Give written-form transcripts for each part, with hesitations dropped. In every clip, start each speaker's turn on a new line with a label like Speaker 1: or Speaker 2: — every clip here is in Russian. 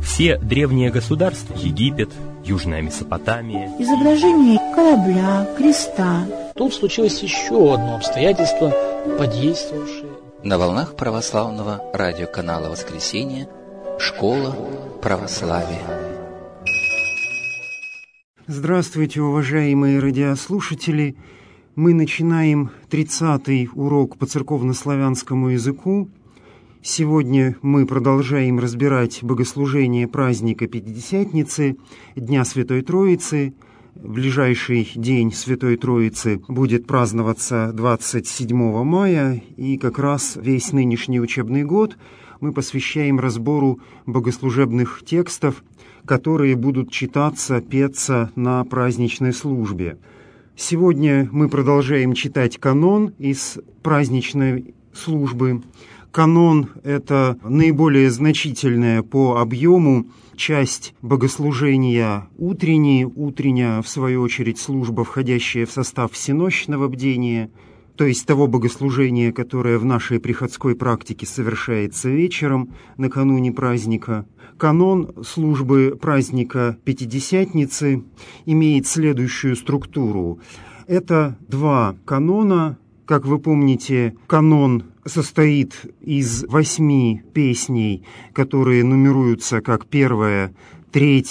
Speaker 1: Все древние государства, Египет, Южная Месопотамия.
Speaker 2: Изображение корабля, креста.
Speaker 3: Тут случилось еще одно обстоятельство, подействовавшее.
Speaker 4: На волнах православного радиоканала «Воскресенье» «Школа православия».
Speaker 5: Здравствуйте, уважаемые радиослушатели! Мы начинаем 30-й урок по церковнославянскому языку. Сегодня мы продолжаем разбирать богослужение праздника Пятидесятницы, Дня Святой Троицы. В ближайший день Святой Троицы будет праздноваться 27 мая, и как раз весь нынешний учебный год мы посвящаем разбору богослужебных текстов, которые будут читаться, петься на праздничной службе. Сегодня мы продолжаем читать канон из праздничной службы. Канон – это наиболее значительная по объему часть богослужения утренняя, в свою очередь, служба, входящая в состав всенощного бдения, то есть того богослужения, которое в нашей приходской практике совершается вечером, накануне праздника. Канон службы праздника Пятидесятницы имеет следующую структуру. Это два канона. Как вы помните, канон состоит из 8 песней, которые нумеруются как 1, 3,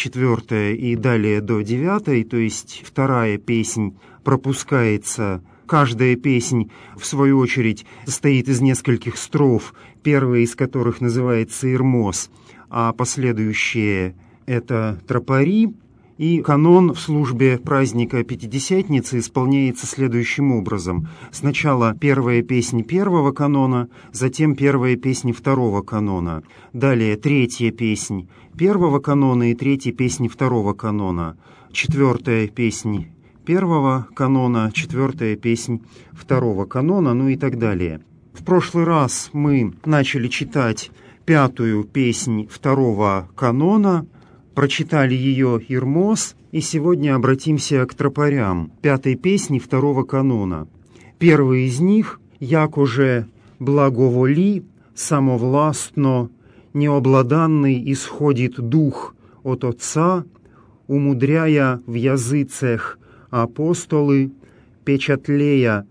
Speaker 5: 4 и далее до 9, то есть вторая песнь пропускается. Каждая песнь, в свою очередь, состоит из нескольких строф, первая из которых называется «Ирмос», а последующие – это тропари. И канон в службе праздника Пятидесятницы исполняется следующим образом. Сначала первая песнь первого канона, затем первая песнь второго канона. Далее третья песнь первого канона и третья песнь второго канона. Четвертая песнь первого канона, четвертая песнь второго канона, ну и так далее. В прошлый раз мы начали читать пятую песнь второго канона, прочитали ее Ирмос, и сегодня обратимся к тропарям пятой песни второго канона. Первый из них «Якоже благоволи, самовластно, необладанный исходит дух от Отца, умудряя в языцех апостолы, печатлея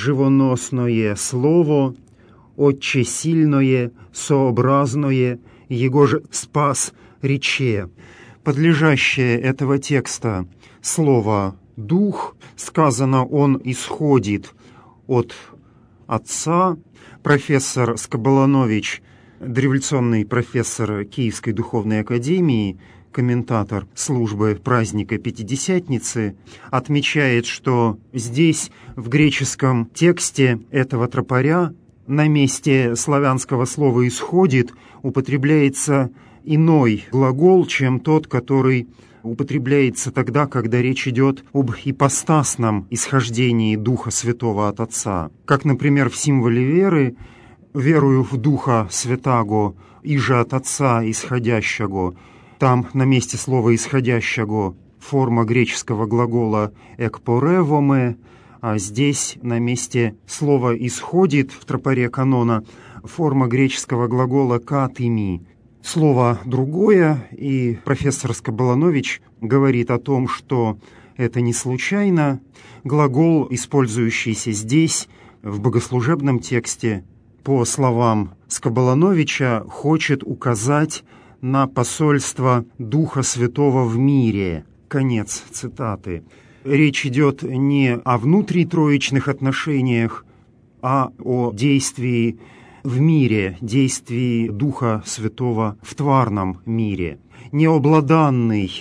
Speaker 5: живоносное слово, Отче сильное, сообразное, его же спас рече». Подлежащее этого текста слово «дух», сказано «он исходит от Отца». Профессор Скоболанович, дореволюционный профессор Киевской духовной академии, комментатор службы праздника Пятидесятницы, отмечает, что здесь, в греческом тексте этого тропаря, на месте славянского слова «исходит» употребляется иной глагол, чем тот, который употребляется тогда, когда речь идет об ипостасном исхождении Духа Святого от Отца. Как, например, в символе веры «верую в Духа Святаго, иже от Отца исходящего». Там на месте слова «исходящего» форма греческого глагола «экпоревоме», а здесь на месте слова «исходит» в тропаре канона форма греческого глагола «катими». Слово другое, и профессор Скоболанович говорит о том, что это не случайно. Глагол, использующийся здесь, в богослужебном тексте, по словам Скоболановича, хочет указать на посольство Духа Святого в мире. Конец цитаты. Речь идет не о внутритроичных отношениях, а о действии в мире, действии Духа Святого в тварном мире. Необладанный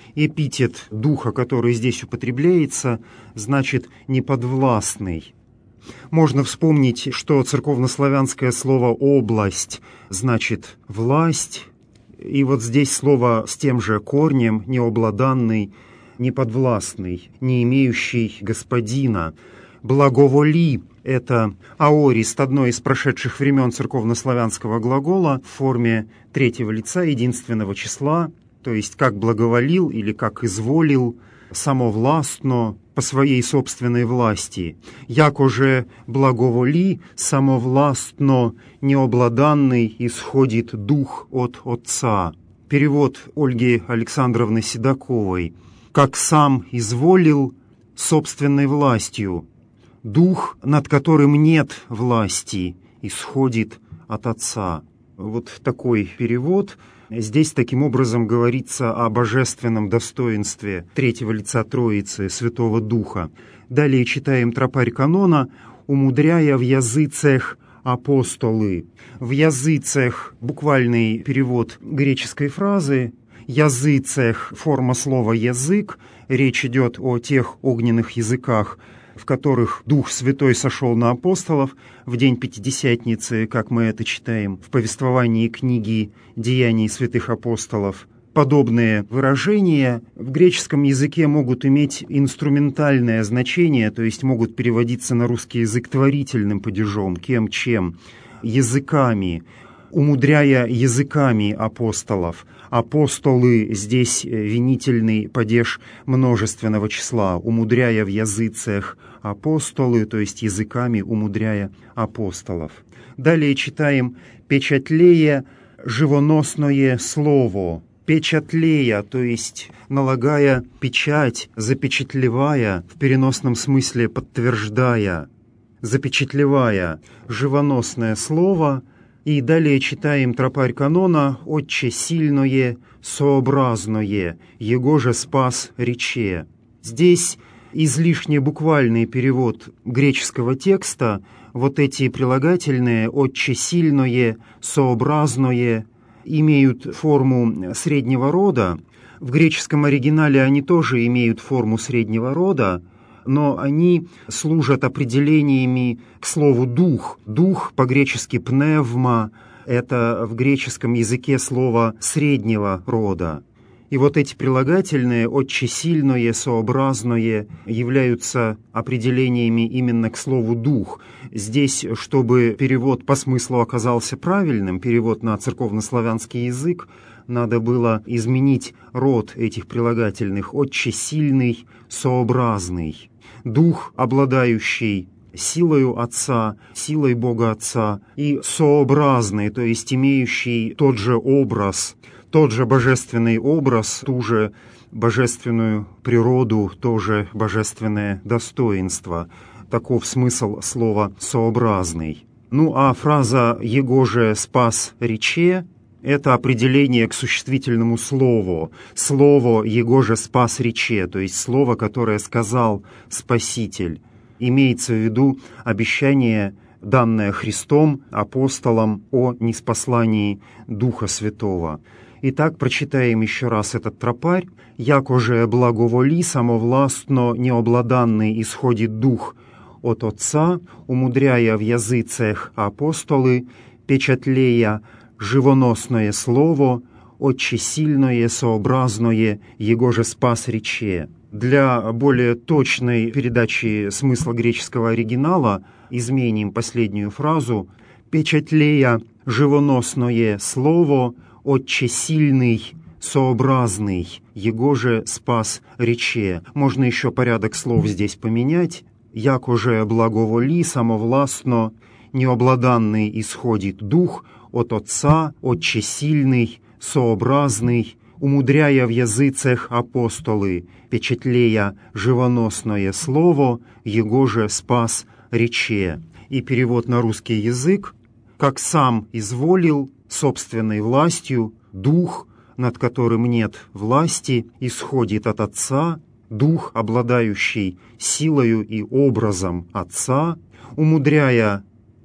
Speaker 5: эпитет Духа, который здесь употребляется, значит неподвластный. Можно вспомнить, что церковнославянское слово «область» значит «власть», и вот здесь слово с тем же корнем «необладанный», неподвластный, не имеющий господина. «Благоволи» — это аорист, одно из прошедших времен церковнославянского глагола в форме третьего лица единственного числа, то есть как благоволил или как изволил, самовластно, по своей собственной власти. Якоже благоволи, самовластно, необладанный исходит дух от Отца. перевод Ольги Александровны Седоковой. «Как сам изволил собственной властью, дух, над которым нет власти, исходит от Отца». Вот такой перевод. Здесь таким образом говорится о божественном достоинстве третьего лица Троицы, Святого Духа. Далее читаем тропарь канона: «Умудряя в языцех апостолы». В языцех буквальный перевод греческой фразы. Языцех — форма слова «язык». Речь идет о тех огненных языках, в которых Дух Святой сошел на апостолов в день Пятидесятницы, как мы это читаем в повествовании книги «Деяний святых апостолов». Подобные выражения в греческом языке могут иметь инструментальное значение, то есть могут переводиться на русский язык творительным падежом, кем, чем, языками, умудряя языками апостолов. Апостолы здесь винительный падеж множественного числа, умудряя в языцех апостолы, то есть языками умудряя апостолов. Далее читаем «печатлея живоносное слово». Печатлея, то есть налагая печать, запечатлевая, в переносном смысле подтверждая, запечатлевая живоносное слово. И далее читаем тропарь канона: «Отче сильное, сообразное, его же спас рече». Здесь излишне буквальный перевод греческого текста. Вот эти прилагательные «отче сильное», «сообразное» имеют форму среднего рода. В греческом оригинале они тоже имеют форму среднего рода, но они служат определениями к слову «дух». «Дух» по-гречески «пневма» — это в греческом языке слово среднего рода. И вот эти прилагательные «отче сильное», «сообразное» являются определениями именно к слову «дух». Здесь, чтобы перевод по смыслу оказался правильным, перевод на церковнославянский язык, надо было изменить род этих прилагательных: «отче сильный», «сообразный». Дух, обладающий силою Отца, силой Бога Отца, и сообразный, то есть имеющий тот же образ, тот же божественный образ, ту же божественную природу, то же божественное достоинство. Таков смысл слова «сообразный». Ну а фраза «его же спас рече» — это определение к существительному слову. Слово «его же спас рече», то есть слово, которое сказал Спаситель. Имеется в виду обещание, данное Христом апостолам о ниспослании Духа Святого. Итак, прочитаем еще раз этот тропарь. «Яко же благоволи самовластно необладанный исходит Дух от Отца, умудряя в языцех апостолы, печатлея живоносное слово, отче сильное, сообразное, его же спас рече». Для более точной передачи смысла греческого оригинала изменим последнюю фразу: «печатлея живоносное слово, отче сильный, сообразный, его же спас рече». Можно еще порядок слов здесь поменять. «Яко же благоволи самовластно необладанный исходит Дух от Отца, отче сильный, сообразный, умудряя в языцех апостолы, печатлея живоносное слово, его же спас рече». И перевод на русский язык: «Как сам изволил собственной властью, Дух, над которым нет власти, исходит от Отца, Дух, обладающий силою и образом Отца, умудряя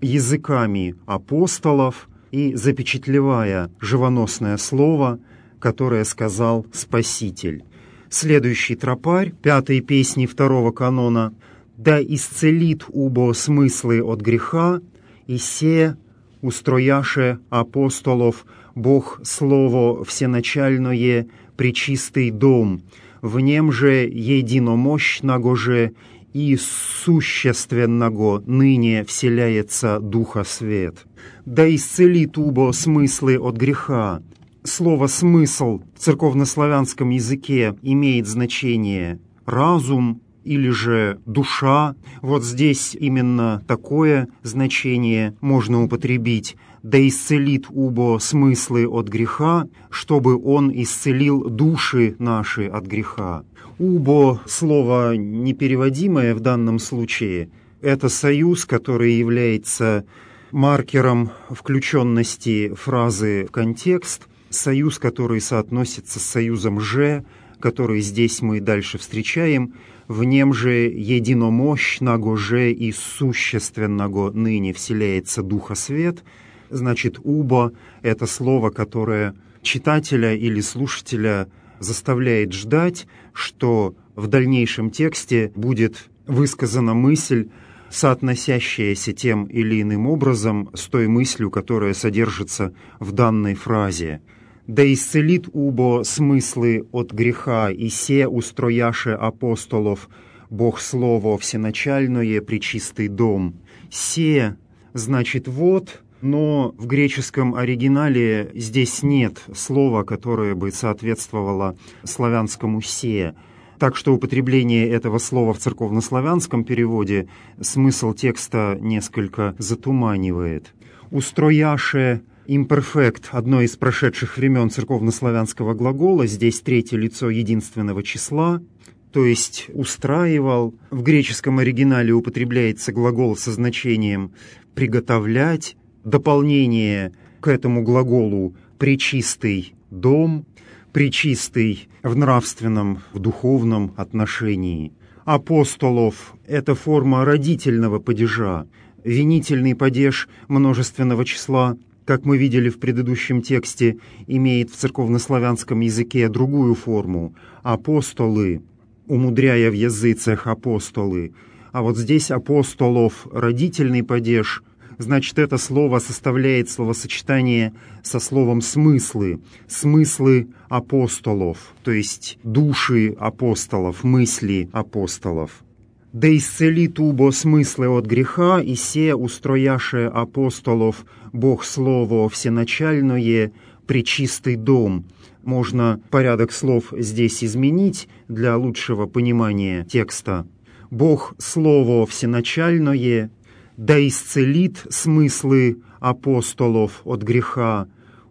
Speaker 5: языками апостолов и запечатлевая живоносное слово, которое сказал Спаситель». Следующий тропарь, 5-й песни 2-го канона: «Да исцелит убо смыслы от греха, и се устрояше апостолов Бог слово всеначальное, пречистый дом, в нем же единомощного же и существенного ныне вселяется Духа свет. Да исцелит убо смыслы от греха». Слово «смысл» в церковнославянском языке имеет значение «разум» или же «душа». Вот здесь именно такое значение можно употребить. да исцелит убо смыслы от греха, чтобы он исцелил души наши от греха. Убо — слово непереводимое в данном случае. Это союз, который является маркером включенности фразы в контекст, союз, который соотносится с союзом «же», который здесь мы дальше встречаем. «В нем же единомощного же и существенного ныне вселяется Духа Свет». Значит, «убо» — это слово, которое читателя или слушателя заставляет ждать, что в дальнейшем тексте будет высказана мысль, соотносящаяся тем или иным образом с той мыслью, которая содержится в данной фразе. «Да исцелит убо смыслы от греха, и се устрояше апостолов, Бог Слово всеначальное, пречистый дом». «Се» значит «вот», но в греческом оригинале здесь нет слова, которое бы соответствовало славянскому «се». Так что употребление этого слова в церковнославянском переводе смысл текста несколько затуманивает. «Устрояше» имперфект, одно из прошедших времен церковнославянского глагола, здесь третье лицо единственного числа, то есть «устраивал». В греческом оригинале употребляется глагол со значением «приготовлять», дополнение к этому глаголу «пречистый дом», «пречистый» в нравственном, в духовном отношении. «Апостолов» — это форма родительного падежа, винительный падеж множественного числа, как мы видели в предыдущем тексте, имеет в церковнославянском языке другую форму — «апостолы», умудряя в языцах «апостолы». А вот здесь «апостолов» — родительный падеж, значит, это слово составляет словосочетание со словом «смыслы», смыслы апостолов, то есть души апостолов, мысли апостолов. «Да исцелит убо смыслы от греха, и се устрояше апостолов Бог Слово всеначальное, пречистый дом». Можно порядок слов здесь изменить для лучшего понимания текста. «Бог Слово всеначальное, да исцелит смыслы апостолов от греха,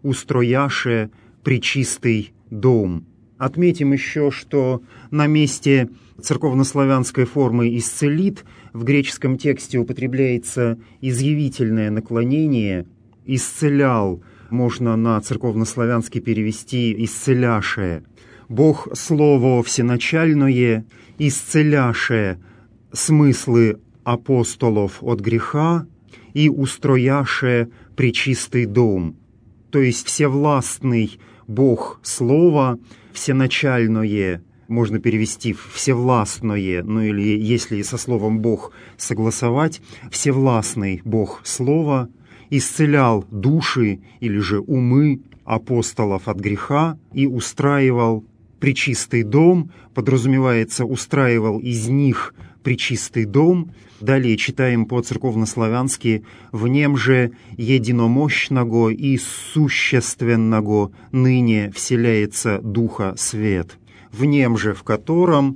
Speaker 5: устрояше пречистый дом». Отметим еще, что на месте церковнославянской формы «исцелит» в греческом тексте употребляется изъявительное наклонение «исцелял», можно на церковнославянский перевести «исцеляше». «Бог Слово всеначальное, исцеляше смыслы апостолов от греха и устрояше пречистый дом». То есть всевластный Бог Слова, всеначальное, можно перевести всевластное, ну или если со словом «Бог» согласовать, всевластный Бог Слова исцелял души или же умы апостолов от греха и устраивал пречистый дом, подразумевается, устраивал из них пречистый дом. Далее читаем по-церковнославянски: «В нем же единомощного и существенного ныне вселяется Духа Свет». В нем же, в котором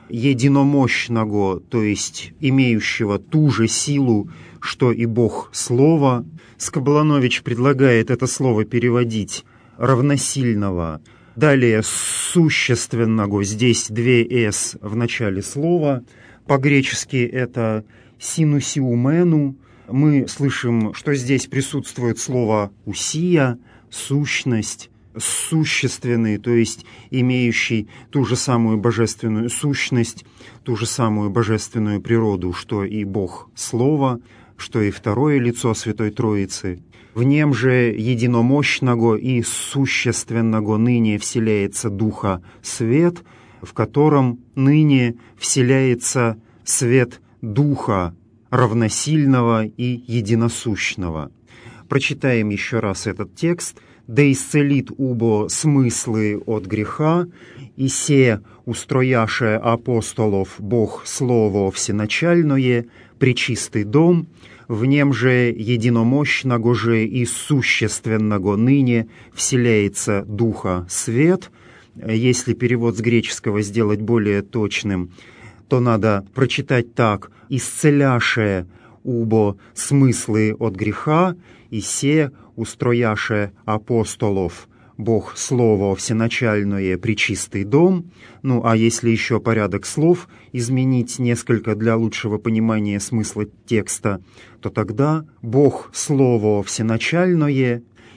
Speaker 5: единомощного, то есть имеющего ту же силу, что и Бог Слова. Скобланович предлагает это слово переводить равносильного. Далее существенного, здесь две «с» в начале слова. По-гречески это «синусиумену». Мы слышим, что здесь присутствует слово «усия», «сущность», «существенный», то есть имеющий ту же самую божественную сущность, ту же самую божественную природу, что и Бог Слово, что и второе лицо Святой Троицы. В нем же единомощного и существенного ныне вселяется Духа Свет, в котором ныне вселяется свет Духа, равносильного и единосущного. Прочитаем еще раз этот текст. «Да исцелит убо смыслы от греха, и се устрояше апостолов Бог Слово всеначальное, пречистый дом, в нем же единомощного же и существенного ныне вселяется Духа Свет». Если перевод с греческого сделать более точным, то надо прочитать так: «исцеляше убо смыслы от греха, и се устрояше апостолов, Бог Слово всеначальное, пречистый дом. Ну, а если еще порядок слов изменить несколько для лучшего понимания смысла текста, то тогда Бог Слово всеначальное,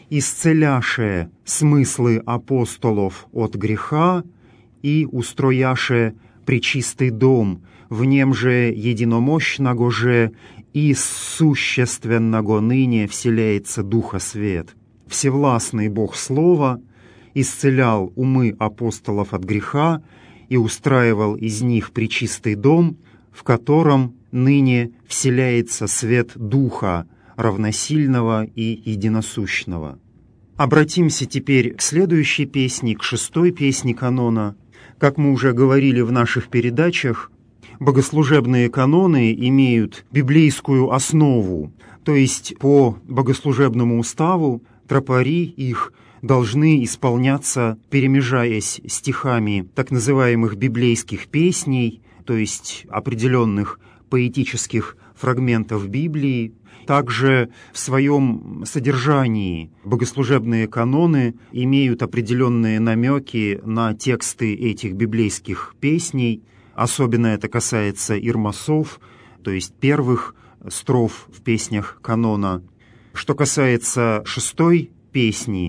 Speaker 5: исцеляше смыслы апостолов от греха и устрояше пречистый дом, в нем же единомощного же и существенного ныне вселяется Духа Свет. Всевластный Бог Слова исцелял умы апостолов от греха и устраивал из них пречистый дом, в котором ныне вселяется свет Духа, равносильного и единосущного. Обратимся теперь к следующей песне, к 6-й песне канона. Как мы уже говорили в наших передачах, богослужебные каноны имеют библейскую основу, то есть по богослужебному уставу тропари их должны исполняться, перемежаясь стихами так называемых библейских песней, то есть определенных поэтических фрагментов Библии. Также в своем содержании богослужебные каноны имеют определенные намеки на тексты этих библейских песней. Особенно это касается ирмасов, то есть первых строф в песнях канона. Что касается 6-й песни,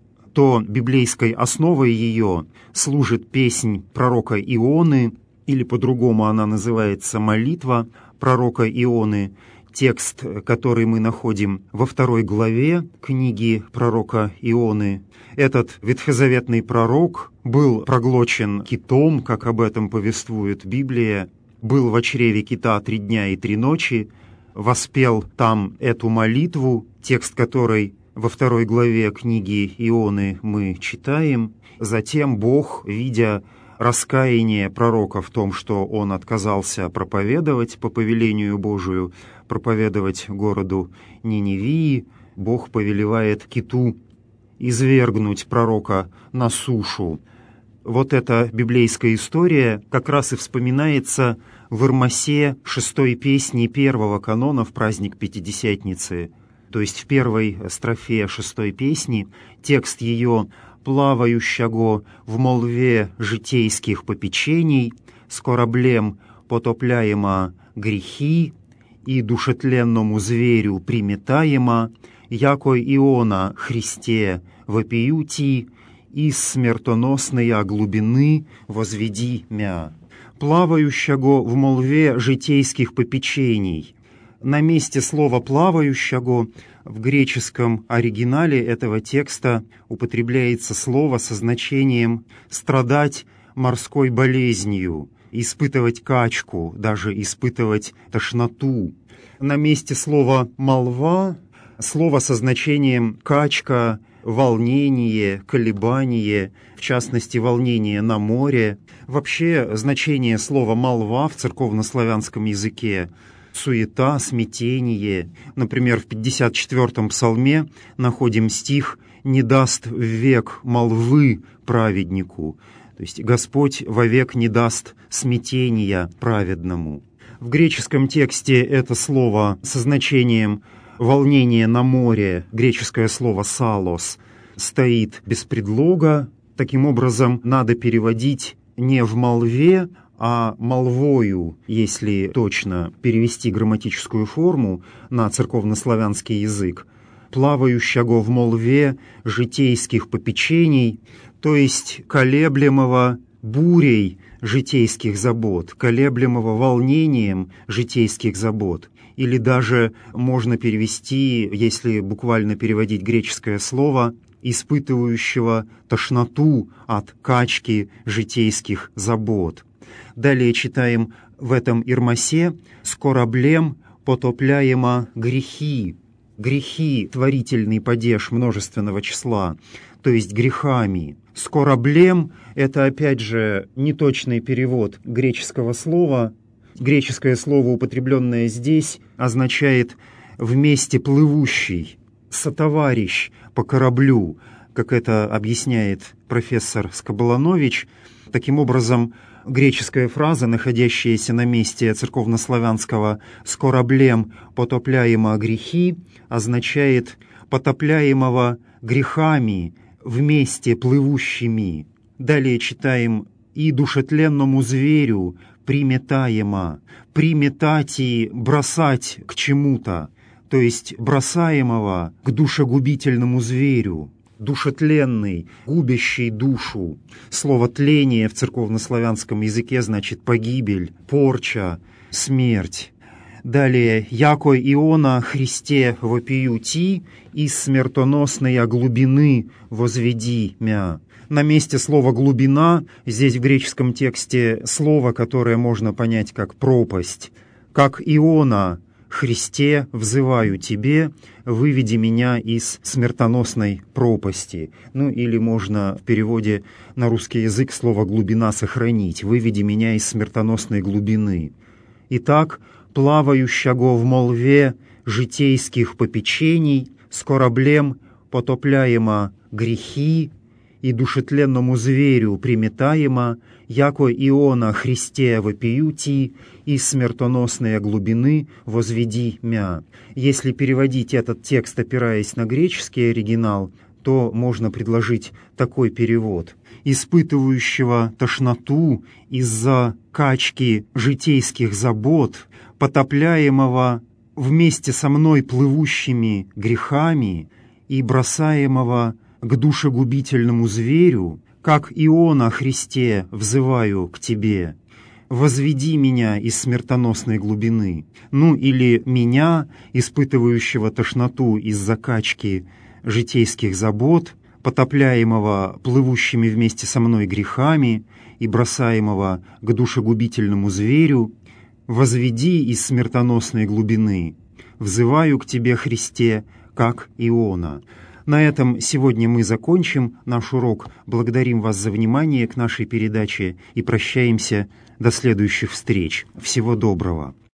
Speaker 5: то библейской основой ее служит песнь пророка Ионы, или по-другому она называется «Молитва пророка Ионы», текст, который мы находим во 2 главе книги пророка Ионы. Этот ветхозаветный пророк был проглочен китом, как об этом повествует Библия, был во чреве кита 3 дня и 3 ночи, воспел там эту молитву, текст которой во 2 главе книги Ионы мы читаем. Затем Бог, видя раскаяние пророка в том, что он отказался проповедовать по повелению Божию, проповедовать городу Ниневии, Бог повелевает киту извергнуть пророка на сушу. Вот эта библейская история как раз и вспоминается в Ирмасе 6-й песни 1-го канона в праздник Пятидесятницы. То есть в 1-й строфе 6-й песни текст ее «Плавающего в молве житейских попечений, с кораблем потопляема грехи, и душетленному зверю приметаема, яко Иона Христе вопиюти, из смертоносной глубины возведи мя». «Плавающего в молве житейских попечений». На месте слова «плавающего» в греческом оригинале этого текста употребляется слово со значением «страдать морской болезнью», «испытывать качку», даже «испытывать тошноту». На месте слова «молва» слово со значением «качка», волнение, колебание, в частности, волнение на море. Вообще, значение слова «молва» в церковнославянском языке — суета, смятение. Например, в 54-м псалме находим стих «Не даст век молвы праведнику», то есть «Господь вовек не даст смятения праведному». В греческом тексте это слово со значением «волнение на море», греческое слово «салос», стоит без предлога. Таким образом, надо переводить не в молве, а молвою, если точно перевести грамматическую форму на церковнославянский язык, плавающего в молве житейских попечений, то есть колеблемого бурей житейских забот, колеблемого волнением житейских забот. Или даже можно перевести, если буквально переводить греческое слово, испытывающего тошноту от качки житейских забот. Далее читаем в этом Ирмасе «С кораблем потопляема грехи». Грехи — творительный падеж множественного числа, то есть грехами. «С кораблем» — это, опять же, неточный перевод греческого слова. Греческое слово, употребленное здесь, означает «вместе плывущий», «сотоварищ по кораблю», как это объясняет профессор Скоболанович. Таким образом, греческая фраза, находящаяся на месте церковнославянского «с кораблем потопляема грехи», означает потопляемого грехами вместе плывущими. Далее читаем: «И душетленному зверю приметаемо». Приметати — бросать к чему-то, то есть бросаемого к душегубительному зверю. Душетленный, губящий душу. Слово «тление» в церковнославянском языке значит погибель, порча, смерть. Далее: «Яко Иона Христе вопию ти, из смертоносной глубины возведи мя». На месте слова «глубина» здесь в греческом тексте слово, которое можно понять как «пропасть». «Как Иона Христе взываю тебе, выведи меня из смертоносной пропасти». Ну или можно в переводе на русский язык слово «глубина» сохранить: «выведи меня из смертоносной глубины». Итак, плавающего в молве житейских попечений, с кораблем потопляемо грехи, и душетленному зверю приметаемо, яко Иона Христе вопиюти, из смертоносной глубины возведи мя. Если переводить этот текст, опираясь на греческий оригинал, то можно предложить такой перевод: «Испытывающего тошноту из-за качки житейских забот, потопляемого вместе со мной плывущими грехами и бросаемого к душегубительному зверю, как Иона Христе взываю к тебе, возведи меня из смертоносной глубины». Ну или меня, испытывающего тошноту из-за качки житейских забот, потопляемого плывущими вместе со мной грехами и бросаемого к душегубительному зверю, возведи из смертоносной глубины, взываю к тебе, Христе, как Иона. На этом сегодня мы закончим наш урок. Благодарим вас за внимание к нашей передаче и прощаемся до следующих встреч. Всего доброго.